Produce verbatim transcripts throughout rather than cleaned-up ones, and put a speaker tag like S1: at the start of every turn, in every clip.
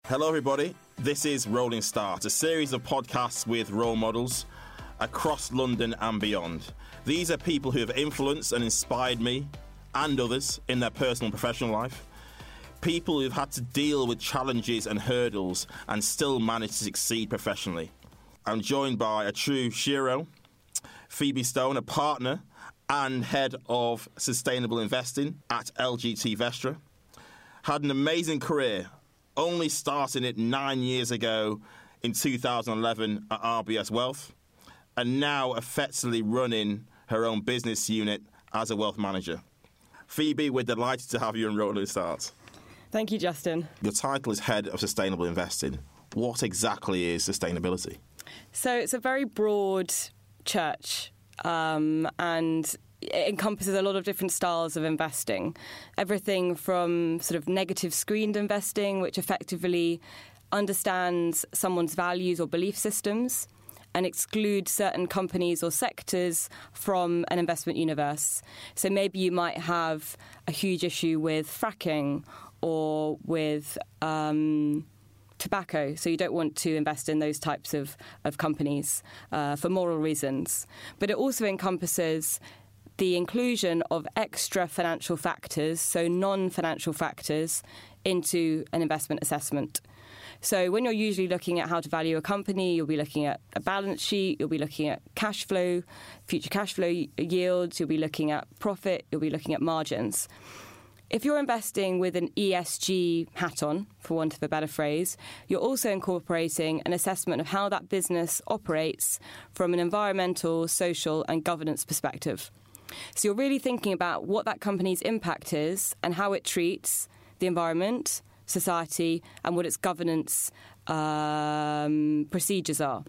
S1: Hello, everybody. This is Rolling Start, a series of podcasts with role models across London and beyond. These are people who have influenced and inspired me and others in their personal and professional life. People who've had to deal with challenges and hurdles and still managed to succeed professionally. I'm joined by a true shiro, Phoebe Stone, a partner and head of sustainable investing at L G T Vestra. Had an amazing career, only starting it nine years ago in two thousand eleven at R B S Wealth, and now effectively running her own business unit as a wealth manager. Phoebe, we're delighted to have you in Rolling Start.
S2: Thank you, Justin.
S1: Your title is Head of Sustainable Investing. What exactly is sustainability?
S2: So it's a very broad church, um, and it encompasses a lot of different styles of investing. Everything from sort of negative screened investing, which effectively understands someone's values or belief systems and excludes certain companies or sectors from an investment universe. So maybe you might have a huge issue with fracking or with um, tobacco, so you don't want to invest in those types of, of companies uh, for moral reasons. But it also encompasses the inclusion of extra financial factors, so non-financial factors, into an investment assessment. So when you're usually looking at how to value a company, you'll be looking at a balance sheet, you'll be looking at cash flow, future cash flow yields, you'll be looking at profit, you'll be looking at margins. If you're investing with an E S G hat on, for want of a better phrase, you're also incorporating an assessment of how that business operates from an environmental, social and governance perspective. So you're really thinking about what that company's impact is and how it treats the environment, society, and what its governance um, procedures are.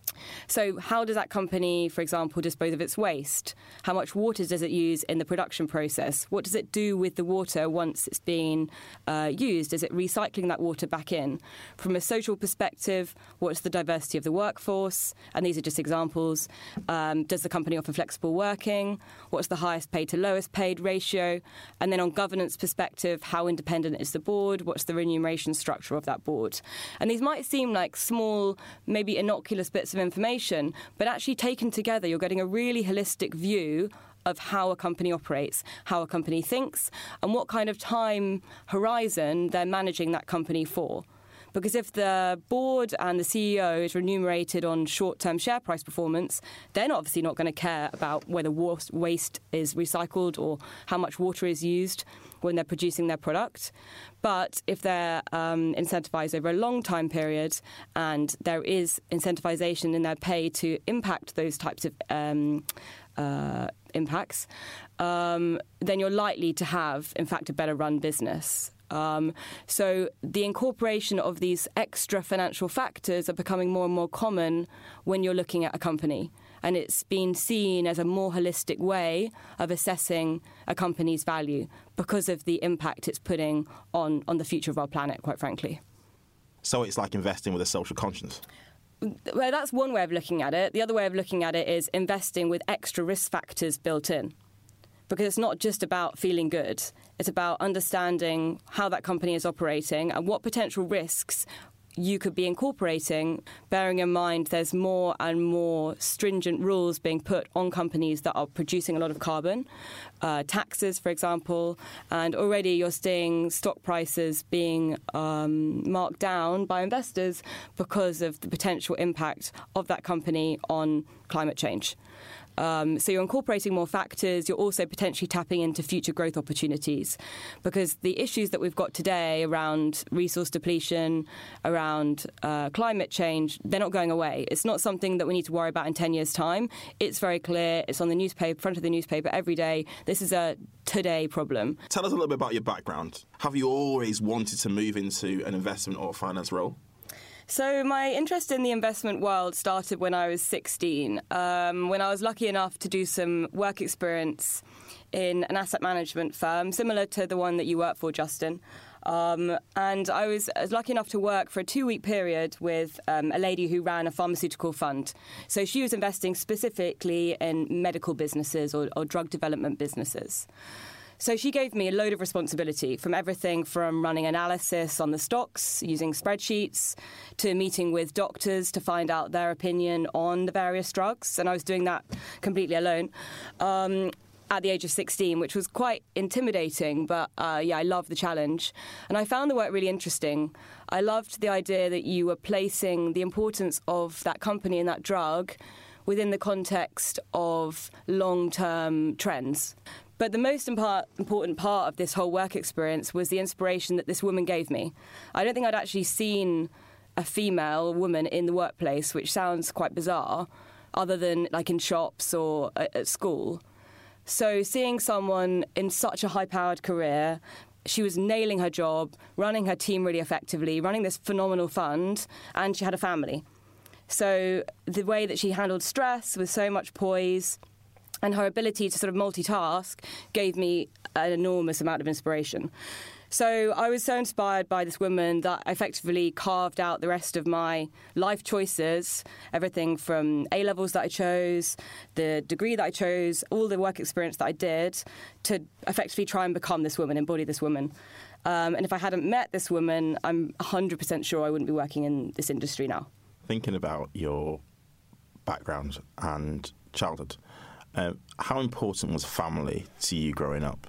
S2: So how does that company, for example, dispose of its waste? How much water does it use in the production process? What does it do with the water once it's been uh, used? Is it recycling that water back in? From a social perspective, what's the diversity of the workforce? And these are just examples. Um, does the company offer flexible working? What's the highest paid to lowest paid ratio? And then on governance perspective, how independent is the board? What's the remuneration structure of that board? And these might seem like small, maybe innocuous bits of information, but actually taken together, you're getting a really holistic view of how a company operates, how a company thinks, and what kind of time horizon they're managing that company for. Because if the board and the C E O is remunerated on short-term share price performance, they're obviously not going to care about whether waste is recycled or how much water is used when they're producing their product. But if they're um, incentivized over a long time period and there is incentivization in their pay to impact those types of um, uh, impacts, um, then you're likely to have, in fact, a better run business. Um, so the incorporation of these extra financial factors are becoming more and more common when you're looking at a company. And it's been seen as a more holistic way of assessing a company's value because of the impact it's putting on, on the future of our planet, quite frankly.
S1: So it's like investing with a social conscience?
S2: Well, that's one way of looking at it. The other way of looking at it is investing with extra risk factors built in. Because it's not just about feeling good. It's about understanding how that company is operating and what potential risks you could be incorporating, bearing in mind there's more and more stringent rules being put on companies that are producing a lot of carbon, uh, taxes, for example, and already you're seeing stock prices being um, marked down by investors because of the potential impact of that company on climate change. Um, so you're incorporating more factors. You're also potentially tapping into future growth opportunities because the issues that we've got today around resource depletion, around uh, climate change, they're not going away. It's not something that we need to worry about in ten years' time. It's very clear. It's on the newspaper, front of the newspaper every day. This is a today problem.
S1: Tell us a little bit about your background. Have you always wanted to move into an investment or finance role?
S2: So my interest in the investment world started when I was sixteen, um, when I was lucky enough to do some work experience in an asset management firm, similar to the one that you work for, Justin. Um, and I was, I was lucky enough to work for a two-week period with um, a lady who ran a pharmaceutical fund. So she was investing specifically in medical businesses or, or drug development businesses. So she gave me a load of responsibility, from everything from running analysis on the stocks using spreadsheets to meeting with doctors to find out their opinion on the various drugs. And I was doing that completely alone um, at the age of sixteen, which was quite intimidating. But uh, yeah, I loved the challenge. And I found the work really interesting. I loved the idea that you were placing the importance of that company and that drug within the context of long-term trends. But the most impar- important part of this whole work experience was the inspiration that this woman gave me. I don't think I'd actually seen a female woman in the workplace, which sounds quite bizarre, other than like in shops or at, at school. So seeing someone in such a high-powered career, she was nailing her job, running her team really effectively, running this phenomenal fund, and she had a family. So the way that she handled stress with so much poise and her ability to sort of multitask gave me an enormous amount of inspiration. So I was so inspired by this woman that I effectively carved out the rest of my life choices, everything from A-levels that I chose, the degree that I chose, all the work experience that I did, to effectively try and become this woman, embody this woman. Um, and if I hadn't met this woman, I'm one hundred percent sure I wouldn't be working in this industry now.
S1: Thinking about your background and childhood, uh, how important was family to you growing up?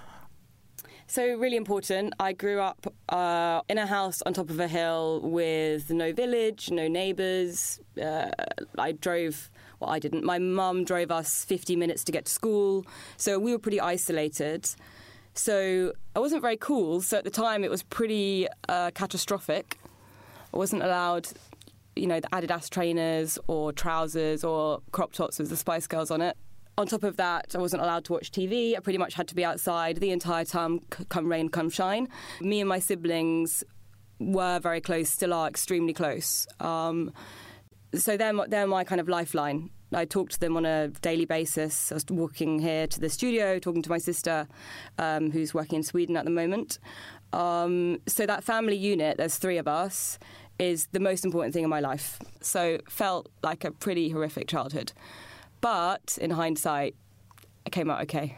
S2: So really important. I grew up uh, in a house on top of a hill with no village, no neighbours. Uh, I drove, well, I didn't. My mum drove us fifty minutes to get to school. So we were pretty isolated. So I wasn't very cool. So at the time it was pretty uh, catastrophic. I wasn't allowed, you know, the Adidas trainers or trousers or crop tops with the Spice Girls on it. On top of that, I wasn't allowed to watch T V. I pretty much had to be outside the entire time, come rain, come shine. Me and my siblings were very close, still are extremely close. Um, so they're my, they're my kind of lifeline. I talk to them on a daily basis. I was walking here to the studio, talking to my sister, um, who's working in Sweden at the moment. Um, so that family unit, there's three of us, is the most important thing in my life. So felt like a pretty horrific childhood. But in hindsight, it came out okay.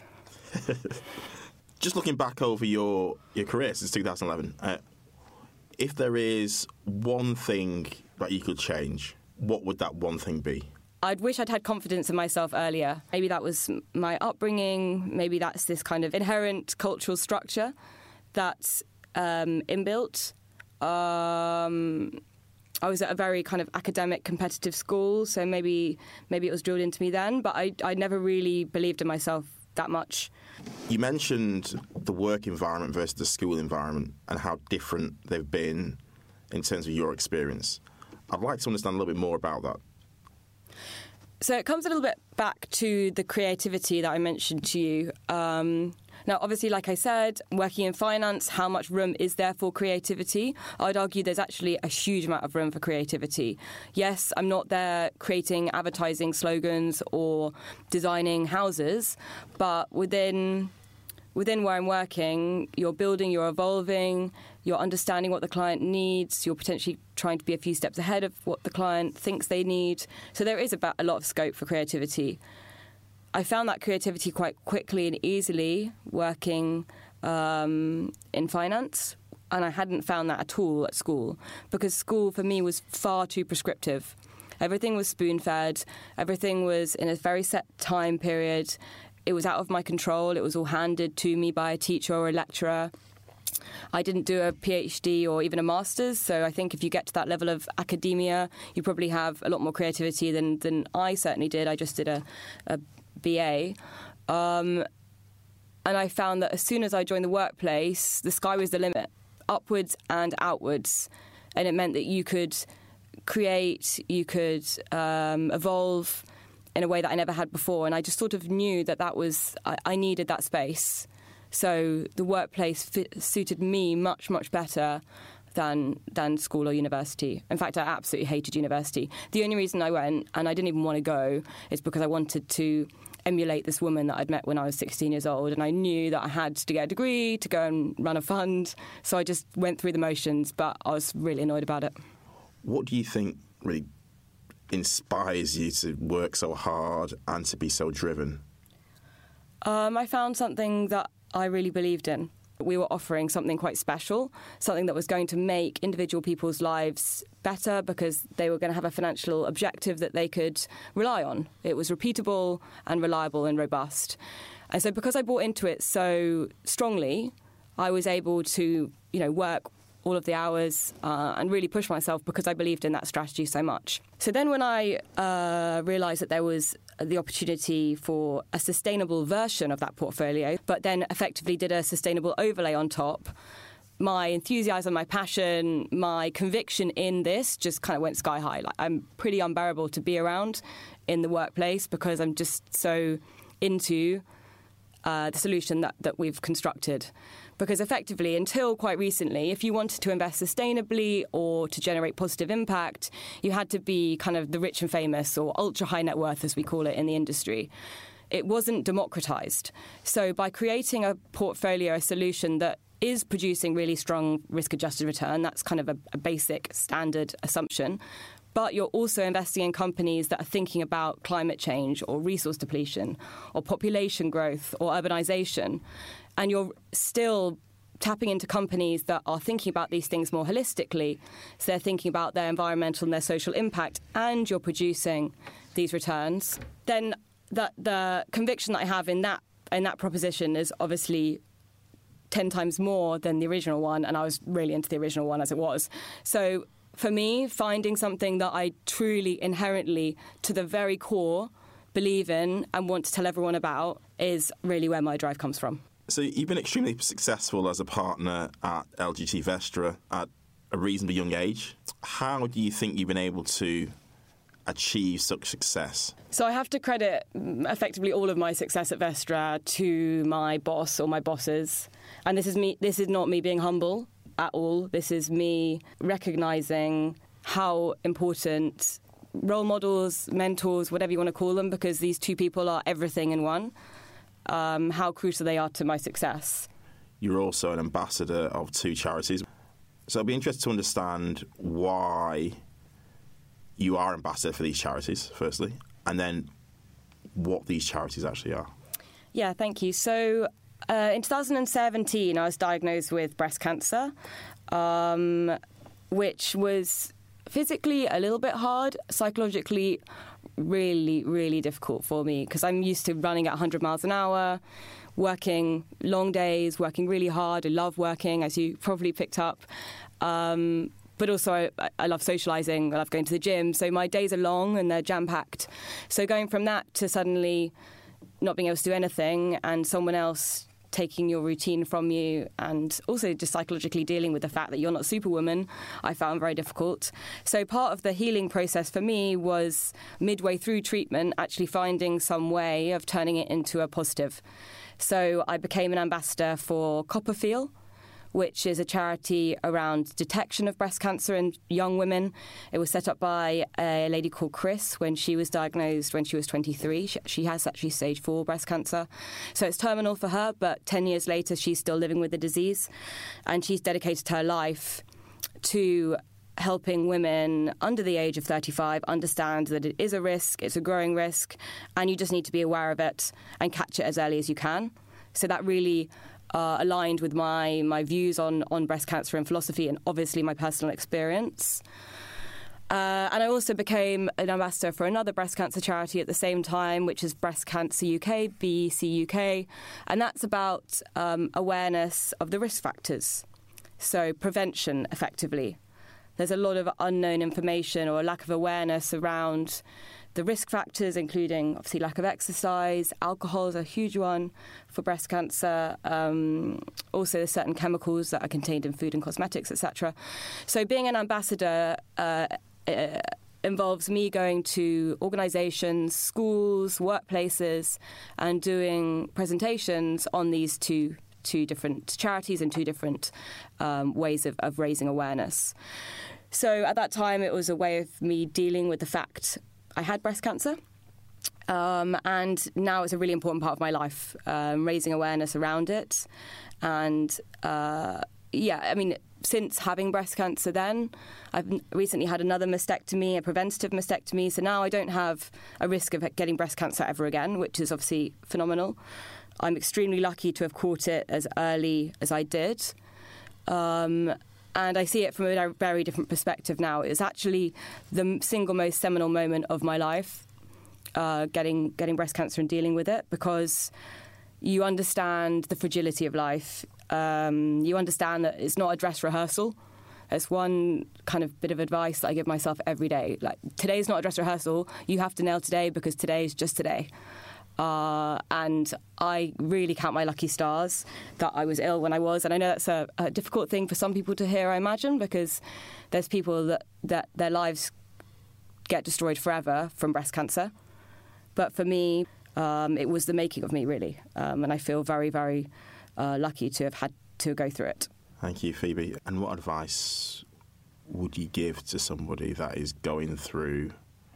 S1: Just looking back over your, your career since two thousand eleven, uh, if there is one thing that you could change, what would that one thing be?
S2: I'd wish I'd had confidence in myself earlier. Maybe that was my upbringing. Maybe that's this kind of inherent cultural structure that's um, inbuilt. Um... I was at a very kind of academic, competitive school, so maybe maybe it was drilled into me then, but I, I never really believed in myself that much.
S1: You mentioned the work environment versus the school environment and how different they've been in terms of your experience. I'd like to understand a little bit more about that.
S2: So it comes a little bit back to the creativity that I mentioned to you. Um, Now, obviously, like I said, working in finance, how much room is there for creativity? I'd argue there's actually a huge amount of room for creativity. Yes, I'm not there creating advertising slogans or designing houses, but within within where I'm working, you're building, you're evolving, you're understanding what the client needs, you're potentially trying to be a few steps ahead of what the client thinks they need. So there is about a lot of scope for creativity. I found that creativity quite quickly and easily working um, in finance, and I hadn't found that at all at school, because school for me was far too prescriptive. Everything was spoon-fed, everything was in a very set time period. It was out of my control, it was all handed to me by a teacher or a lecturer. I didn't do a PhD or even a master's, so I think if you get to that level of academia, you probably have a lot more creativity than, than I certainly did. I just did a, a B A. Um, and I found that as soon as I joined the workplace, the sky was the limit, upwards and outwards. And it meant that you could create, you could um, evolve in a way that I never had before. And I just sort of knew that that was, I, I needed that space. So the workplace fit, suited me much, much better than than school or university. In fact, I absolutely hated university. The only reason I went, and I didn't even want to go, is because I wanted to emulate this woman that I'd met when I was sixteen years old, and I knew that I had to get a degree to go and run a fund, so I just went through the motions, but I was really annoyed about it.
S1: What do you think really inspires you to work so hard and to be so driven?
S2: Um, I found something that I really believed in. We were offering something quite special, something that was going to make individual people's lives better because they were going to have a financial objective that they could rely on. It was repeatable and reliable and robust. And so because I bought into it so strongly, I was able to, you know, work all of the hours uh, and really push myself because I believed in that strategy so much. So then when I uh, realised that there was the opportunity for a sustainable version of that portfolio, but then effectively did a sustainable overlay on top, my enthusiasm, my passion, my conviction in this just kind of went sky high. Like, I'm pretty unbearable to be around in the workplace because I'm just so into uh, the solution that, that we've constructed. Because effectively, until quite recently, if you wanted to invest sustainably or to generate positive impact, you had to be kind of the rich and famous, or ultra high net worth, as we call it in the industry. It wasn't democratized. So by creating a portfolio, a solution that is producing really strong risk-adjusted return, that's kind of a, a basic standard assumption, but you're also investing in companies that are thinking about climate change or resource depletion or population growth or urbanization, and you're still tapping into companies that are thinking about these things more holistically. So they're thinking about their environmental and their social impact, and you're producing these returns. Then that the conviction that I have in that in that proposition is obviously ten times more than the original one, and I was really into the original one as it was. So for me, finding something that I truly, inherently, to the very core, believe in and want to tell everyone about is really where my drive comes from.
S1: So you've been extremely successful as a partner at L G T Vestra at a reasonably young age. How do you think you've been able to achieve such success?
S2: So I have to credit effectively all of my success at Vestra to my boss or my bosses. And this is me. This is not me being humble at all. This is me recognising how important role models, mentors, whatever you want to call them, because these two people are everything in one. Um, how crucial they are to my success.
S1: You're also an ambassador of two charities. So I'd be interested to understand why you are ambassador for these charities, firstly, and then what these charities actually are.
S2: Yeah, thank you. So uh, in two thousand seventeen, I was diagnosed with breast cancer, um, which was physically a little bit hard, psychologically really, really difficult for me because I'm used to running at one hundred miles an hour, working long days, working really hard. I love working, as you probably picked up. Um, but also I, I love socialising, I love going to the gym. So my days are long and they're jam-packed. So going from that to suddenly not being able to do anything and someone else taking your routine from you, and also just psychologically dealing with the fact that you're not Superwoman, I found very difficult. So part of the healing process for me was midway through treatment actually finding some way of turning it into a positive. So I became an ambassador for Copperfield, which is a charity around detection of breast cancer in young women. It was set up by a lady called Chris when she was diagnosed when she was twenty-three. She, she has actually stage four breast cancer. So it's terminal for her, but ten years later, she's still living with the disease. And she's dedicated her life to helping women under the age of thirty-five understand that it is a risk, it's a growing risk, and you just need to be aware of it and catch it as early as you can. So that really Uh, aligned with my, my views on, on breast cancer and philosophy, and obviously my personal experience. Uh, and I also became an ambassador for another breast cancer charity at the same time, which is Breast Cancer U K, B E C U K, and that's about um, awareness of the risk factors, so prevention, effectively. There's a lot of unknown information or a lack of awareness around the risk factors, including obviously lack of exercise. Alcohol is a huge one for breast cancer. Um, also, there's certain chemicals that are contained in food and cosmetics, et cetera. So being an ambassador uh, uh, involves me going to organisations, schools, workplaces, and doing presentations on these two two different charities and two different um, ways of, of raising awareness. So at that time, it was a way of me dealing with the fact I had breast cancer, um, and now it's a really important part of my life, um, raising awareness around it. And, uh, yeah, I mean, since having breast cancer then. I've recently had another mastectomy, a preventative mastectomy, so now I don't have a risk of getting breast cancer ever again, which is obviously phenomenal. I'm extremely lucky to have caught it as early as I did. Um, and I see it from a very different perspective now. It's actually the single most seminal moment of my life, uh, getting getting breast cancer and dealing with it, because you understand the fragility of life. Um, you understand that it's not a dress rehearsal. It's one kind of bit of advice that I give myself every day. Like, today's not a dress rehearsal. You have to nail today because today's just today. Uh, and I really count my lucky stars that I was ill when I was. And I know that's a, a difficult thing for some people to hear, I imagine, because there's people that, that their lives get destroyed forever from breast cancer. But for me, um, it was the making of me, really. Um, and I feel very, very uh, lucky to have had to go through it.
S1: Thank you, Phoebe. And what advice would you give to somebody that is going through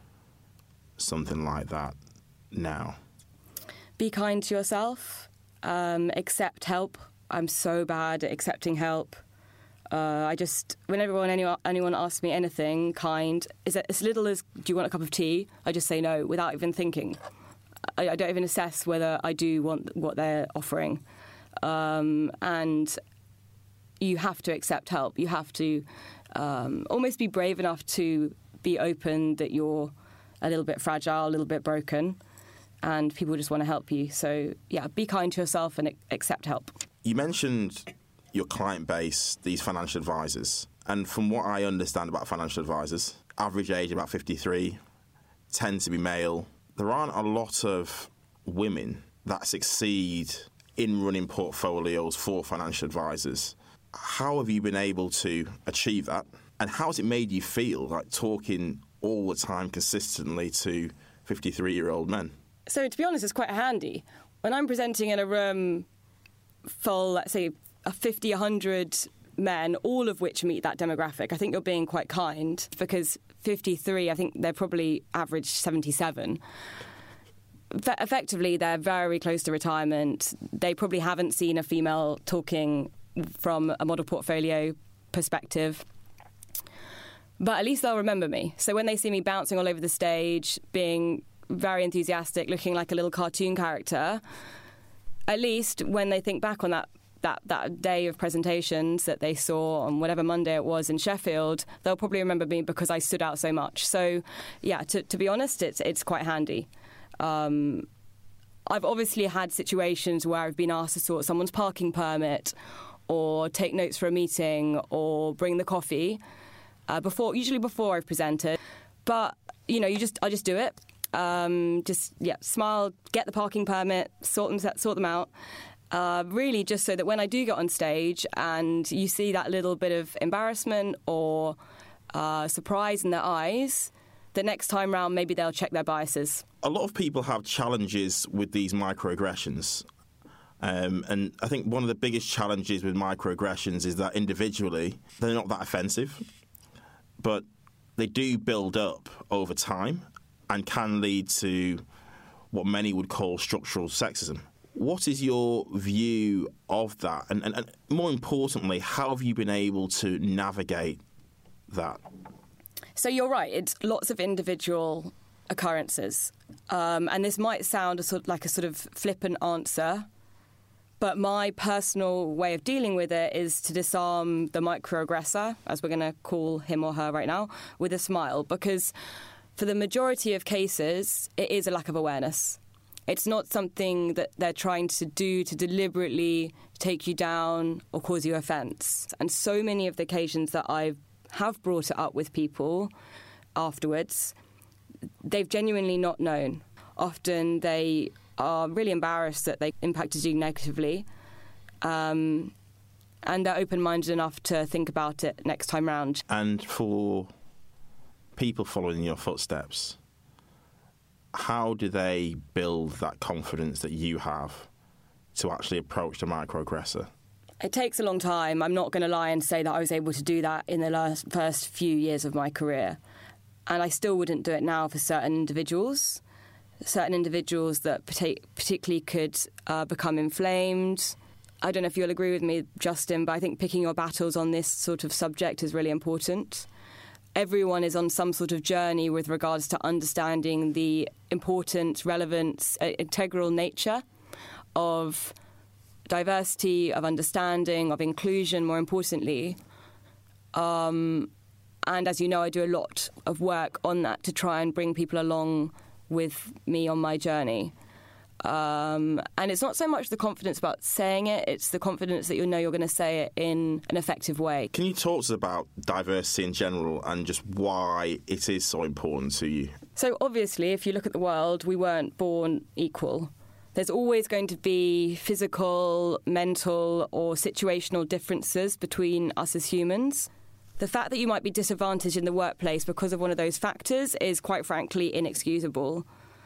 S1: something like that now?
S2: Be kind to yourself. Um, accept help. I'm so bad at accepting help. Uh, I just, whenever anyone, anyone asks me anything kind, is it as little as, do you want a cup of tea? I just say no without even thinking. I, I don't even assess whether I do want what they're offering. Um, and you have to accept help. You have to um, almost be brave enough to be open that you're a little bit fragile, a little bit broken, and people just want to help you. So, yeah, be kind to yourself and accept help.
S1: You mentioned your client base, these financial advisors. And from what I understand about financial advisors, average age about fifty-three, tend to be male. There aren't a lot of women that succeed in running portfolios for financial advisors. How have you been able to achieve that? And how has it made you feel, like talking all the time consistently to fifty-three-year-old men?
S2: So, to be honest, it's quite handy. When I'm presenting in a room full, let's say, fifty, one hundred men, all of which meet that demographic, I think you're being quite kind, because fifty-three, I think they're probably average seventy-seven. Effectively, they're very close to retirement. They probably haven't seen a female talking from a model portfolio perspective. But at least they'll remember me. So when they see me bouncing all over the stage, being very enthusiastic, looking like a little cartoon character, at least when they think back on that, that, that day of presentations that they saw on whatever Monday it was in Sheffield, they'll probably remember me because I stood out so much. So, yeah, to, to be honest, it's, it's quite handy. Um, I've obviously had situations where I've been asked to sort someone's parking permit or take notes for a meeting or bring the coffee, uh, before, usually before I've presented. But, you know, you just I just do it. Um, just, yeah, smile, get the parking permit, sort them, sort them out. Uh, really just so that when I do get on stage and you see that little bit of embarrassment or uh, surprise in their eyes, the next time round maybe they'll check their biases.
S1: A lot of people have challenges with these microaggressions. Um, and I think one of the biggest challenges with microaggressions is that individually they're not that offensive, but they do build up over time and can lead to what many would call structural sexism. What is your view of that? And, and, and more importantly, how have you been able to navigate that?
S2: So you're right, it's lots of individual occurrences. Um, and this might sound a sort of like a sort of flippant answer, but my personal way of dealing with it is to disarm the microaggressor, as we're going to call him or her right now, with a smile. Because for the majority of cases, it is a lack of awareness. It's not something that they're trying to do to deliberately take you down or cause you offence. And so many of the occasions that I have brought it up with people afterwards, they've genuinely not known. Often they are really embarrassed that they impacted you negatively, um, and they're open-minded enough to think about it next time round.
S1: And for people following in your footsteps, how do they build that confidence that you have to actually approach the microaggressor?
S2: It takes a long time. I'm not going to lie and say that I was able to do that in the last, first few years of my career. And I still wouldn't do it now for certain individuals, certain individuals that particularly could uh, become inflamed. I don't know if you'll agree with me, Justin, but I think picking your battles on this sort of subject is really important. Everyone is on some sort of journey with regards to understanding the important, relevant, uh, integral nature of diversity, of understanding, of inclusion, more importantly. Um, and as you know, I do a lot of work on that to try and bring people along with me on my journey. Um, and it's not so much the confidence about saying it, it's the confidence that you know you're going to say it in an effective way.
S1: Can you talk to us about diversity in general and just why it is so important to you?
S2: So obviously, if you look at the world, we weren't born equal. There's always going to be physical, mental or situational differences between us as humans. The fact that you might be disadvantaged in the workplace because of one of those factors is quite frankly inexcusable.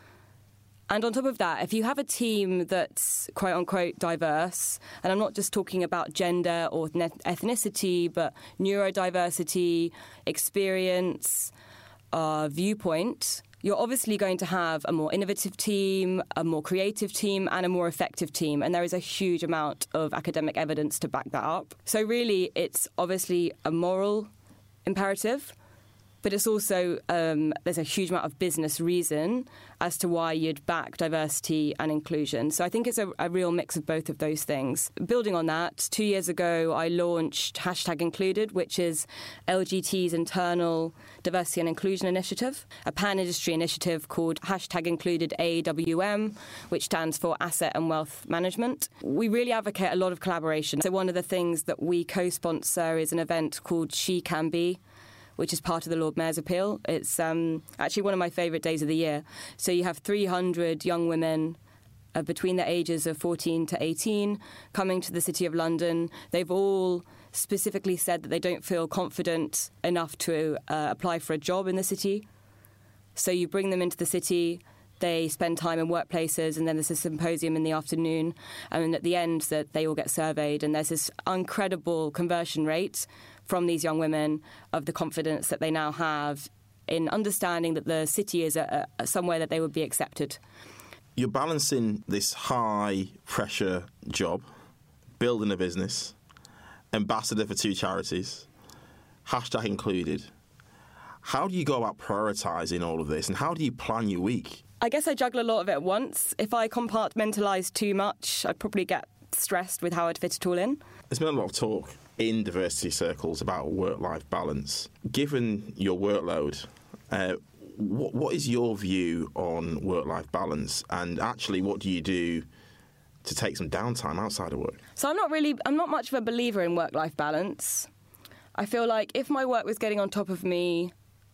S2: And on top of that, if you have a team that's quote-unquote diverse, and I'm not just talking about gender or ethnicity, but neurodiversity, experience, uh, viewpoint, you're obviously going to have a more innovative team, a more creative team, and a more effective team. And there is a huge amount of academic evidence to back that up. So really, it's obviously a moral imperative, but it's also, um, there's a huge amount of business reason as to why you'd back diversity and inclusion. So I think it's a, a real mix of both of those things. Building on that, two years ago, I launched Hashtag Included, which is L G T's internal diversity and inclusion initiative, a pan-industry initiative called Hashtag Included A W M, which stands for Asset and Wealth Management. We really advocate a lot of collaboration. So one of the things that we co-sponsor is an event called She Can Be, which is part of the Lord Mayor's Appeal. It's um, actually one of my favourite days of the year. So you have three hundred young women uh, between the ages of fourteen to eighteen coming to the City of London. They've all specifically said that they don't feel confident enough to uh, apply for a job in the city. So you bring them into the city, they spend time in workplaces, and then there's a symposium in the afternoon, and at the end that they all get surveyed, and there's this incredible conversion rate from these young women of the confidence that they now have in understanding that the city is a, a, somewhere that they would be accepted.
S1: You're balancing this high-pressure job, building a business, ambassador for two charities, Hashtag Included. How do you go about prioritising all of this, and how do you plan your week?
S2: I guess I juggle a lot of it at once. If I compartmentalise too much, I'd probably get stressed with how I'd fit it all in.
S1: There's been a lot of talk in diversity circles about work-life balance. Given your workload, uh, what, what is your view on work-life balance? And actually, what do you do to take some downtime outside of work?
S2: So I'm not really, I'm not much of a believer in work-life balance. I feel like if my work was getting on top of me,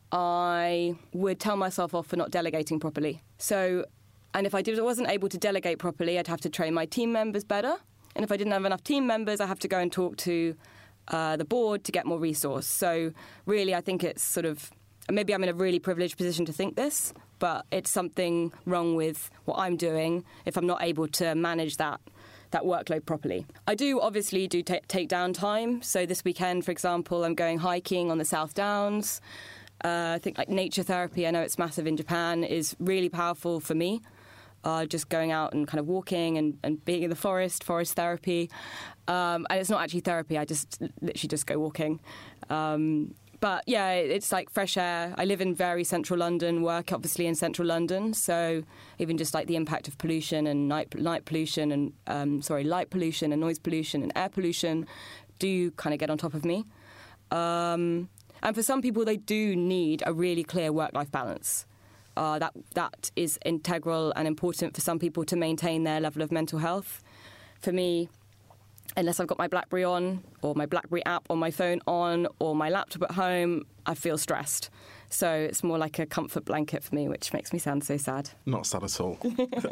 S2: I would tell myself off for not delegating properly. So, and if I did, wasn't able to delegate properly, I'd have to train my team members better. And if I didn't have enough team members, I have to go and talk to uh, the board to get more resource. So really, I think it's sort of, maybe I'm in a really privileged position to think this, but it's something wrong with what I'm doing if I'm not able to manage that that workload properly. I do obviously do t- take down time. So this weekend, for example, I'm going hiking on the South Downs. Uh, I think like nature therapy, I know it's massive in Japan, is really powerful for me. Uh, just going out and kind of walking and, and being in the forest, forest therapy. Um, and it's not actually therapy, I just literally just go walking. Um, but yeah, it's like fresh air. I live in very central London, work obviously in central London. So even just like the impact of pollution and night, night pollution and, um, sorry, light pollution and noise pollution and air pollution do kind of get on top of me. Um, and for some people, they do need a really clear work-life balance. Uh, that that is integral and important for some people to maintain their level of mental health. For me, unless I've got my BlackBerry on, or my BlackBerry app on my phone on, or my laptop at home, I feel stressed. So it's more like a comfort blanket for me, which makes me sound so sad.
S1: Not sad at all.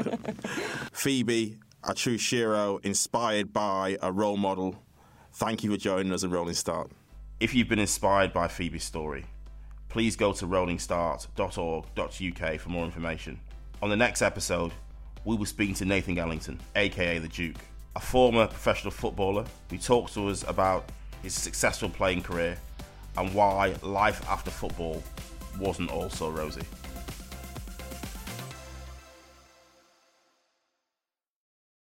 S1: Phoebe, a true shiro, inspired by a role model. Thank you for joining us at Rolling Start. If you've been inspired by Phoebe's story, please go to rolling start dot org dot U K for more information. On the next episode, we will speak to Nathan Ellington, aka The Duke, a former professional footballer who talks to us about his successful playing career and why life after football wasn't all so rosy.